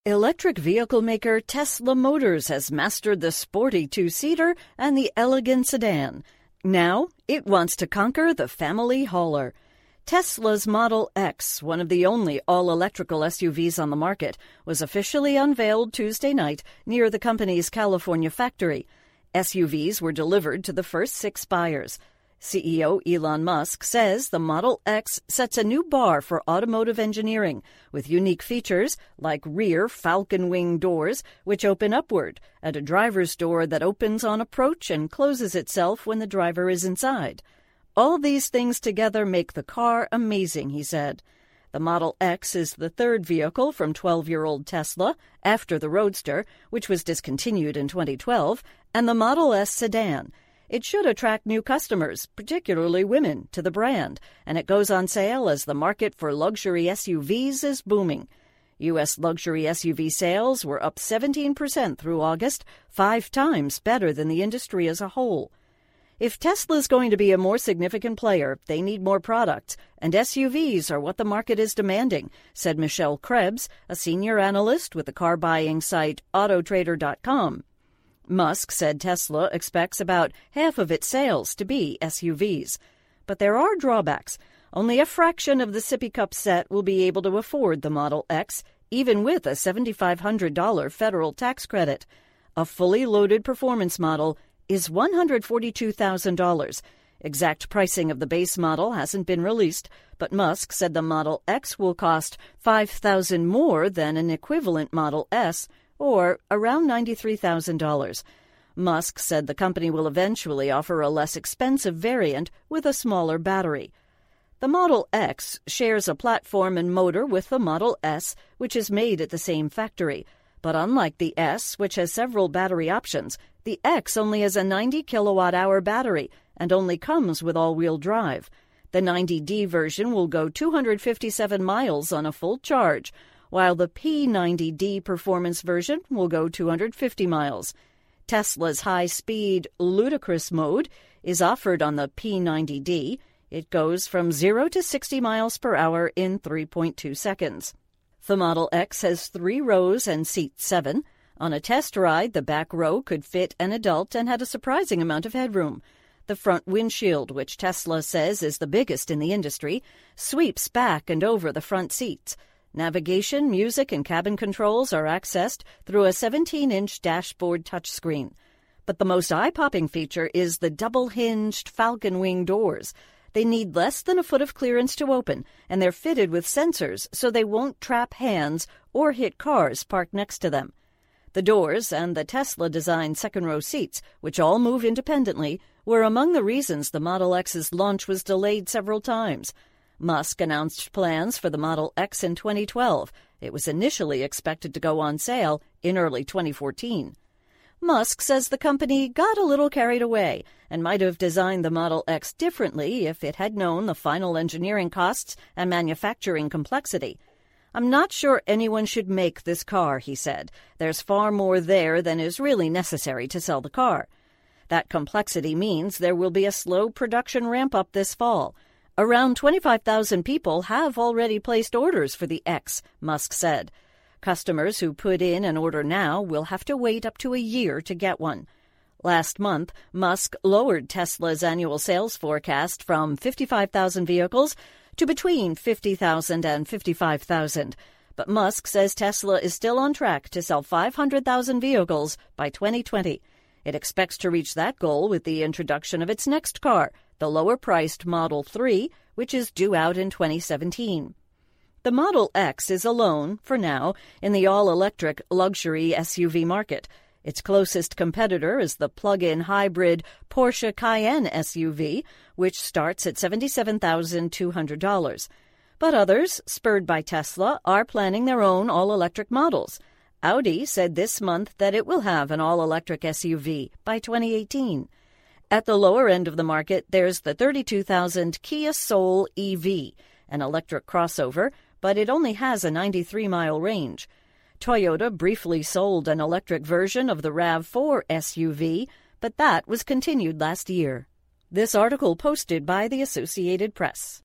Electric vehicle maker Tesla Motors has mastered the sporty two-seater and the elegant sedan. Now, it wants to conquer the family hauler. Tesla's Model X, one of the only all-electrical SUVs on the market, was officially unveiled Tuesday night near the company's California factory. SUVs were delivered to the first 6 buyers. CEO Elon Musk says the Model X sets a new bar for automotive engineering, with unique features like rear falcon wing doors, which open upward, and a driver's door that opens on approach and closes itself when the driver is inside. All these things together make the car amazing, he said. The Model X is the third vehicle from 12-year-old Tesla, after the Roadster, which was discontinued in 2012, and the Model S sedan. It should attract new customers, particularly women, to the brand, and it goes on sale as the market for luxury SUVs is booming. U.S. luxury SUV sales were up 17% through August, 5 times better than the industry as a whole. If Tesla's going to be a more significant player, they need more products, and SUVs are what the market is demanding, said Michelle Krebs, a senior analyst with the car-buying site Autotrader.com. Musk said Tesla expects about half of its sales to be SUVs. But there are drawbacks. Only a fraction of the Sippy Cup set will be able to afford the Model X, even with a $7,500 federal tax credit. A fully loaded performance model is $142,000. Exact pricing of the base model hasn't been released, but Musk said the Model X will cost $5,000 more than an equivalent Model S, or around $93,000. Musk said the company will eventually offer a less expensive variant with a smaller battery. The Model X shares a platform and motor with the Model S, which is made at the same factory. But unlike the S, which has several battery options, the X only has a 90 kilowatt-hour battery and only comes with all-wheel drive. The 90D version will go 257 miles on a full charge, while the P90D performance version will go 250 miles. Tesla's high-speed Ludicrous mode is offered on the P90D. It goes from 0 to 60 miles per hour in 3.2 seconds. The Model X has 3 rows and seats 7. On a test ride, the back row could fit an adult and had a surprising amount of headroom. The front windshield, which Tesla says is the biggest in the industry, sweeps back and over the front seats. Navigation, music, and cabin controls are accessed through a 17-inch dashboard touchscreen. But the most eye-popping feature is the double-hinged falcon wing doors. They need less than a foot of clearance to open, and they're fitted with sensors so they won't trap hands or hit cars parked next to them. The doors and the Tesla-designed second-row seats, which all move independently, were among the reasons the Model X's launch was delayed several times. Musk announced plans for the Model X in 2012. It was initially expected to go on sale in early 2014. Musk says the company got a little carried away and might have designed the Model X differently if it had known the final engineering costs and manufacturing complexity. "I'm not sure anyone should make this car," he said. "There's far more there than is really necessary to sell the car." That complexity means there will be a slow production ramp-up this fall. Around 25,000 people have already placed orders for the X, Musk said. Customers who put in an order now will have to wait up to a year to get one. Last month, Musk lowered Tesla's annual sales forecast from 55,000 vehicles to between 50,000 and 55,000. But Musk says Tesla is still on track to sell 500,000 vehicles by 2020. It expects to reach that goal with the introduction of its next car, the lower-priced Model 3, which is due out in 2017. The Model X is alone, for now, in the all-electric luxury SUV market. Its closest competitor is the plug-in hybrid Porsche Cayenne SUV, which starts at $77,200. But others, spurred by Tesla, are planning their own all-electric models. Audi said this month that it will have an all-electric SUV by 2018. At the lower end of the market, there's the $32,000 Kia Soul EV, an electric crossover, but it only has a 93-mile range. Toyota briefly sold an electric version of the RAV4 SUV, but that was continued last year. This article posted by the Associated Press.